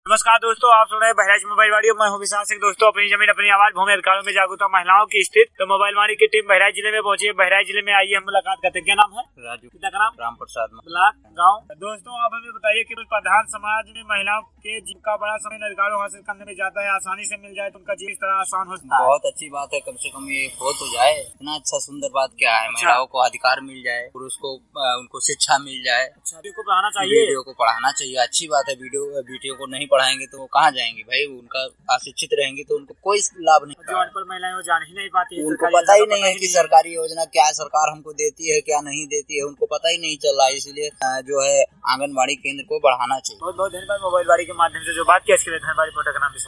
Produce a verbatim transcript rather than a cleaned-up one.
नमस्कार दोस्तों, आप सुन रहे हैं बहराइच मोबाइल वाड़ी। मैं हूं विशाल सिंह। दोस्तों, अपनी जमीन अपनी आवाज भूमि अधिकारों में जागरूकता महिलाओं की स्थिति। तो मोबाइल वाड़ी की टीम बहराइच जिले में पहुंची है। बहराइच जिले में आइए, हम मुलाकात करते हैं। क्या नाम है? राजू। पिता का नाम? राम प्रसाद। ब्लॉक गाँव। दोस्तों, आप हमें बताइए कि प्रधान समाज में महिलाओं के जीवन का बड़ा समय अधिकारों हासिल करने में जाता है, आसानी से मिल जाए तो उनका जीवन इस तरह आसान हो सकता है। बहुत अच्छी बात है, कम से कम ये हो तो जाए। इतना अच्छा सुंदर बात क्या है। अच्छा। महिलाओं को अधिकार मिल जाए, पुरुष को उनको शिक्षा मिल जाए। अच्छा, वीडियो को पढ़ाना चाहिए। वीडियो को पढ़ाना चाहिए, अच्छी बात है। वीडियो वीडियो को नहीं पढ़ाएंगे तो वो कहाँ जाएंगे भाई। उनका अशिक्षित रहेंगे तो उनको कोई लाभ नहीं। जो अनपढ़ महिलाएं वो जान ही नहीं पाती, उनको पता ही नहीं है कि सरकारी योजना क्या है, सरकार हमको देती है क्या नहीं देती है, उनको पता ही नहीं चल रहा है। इसलिए जो है आंगनबाड़ी केंद्र को बढ़ाना चाहिए। बहुत बहुत धन्यवाद। मोबाइल वाड़ी के माध्यम से जो बात किया, इसके लिए धन्यवाद। का नाम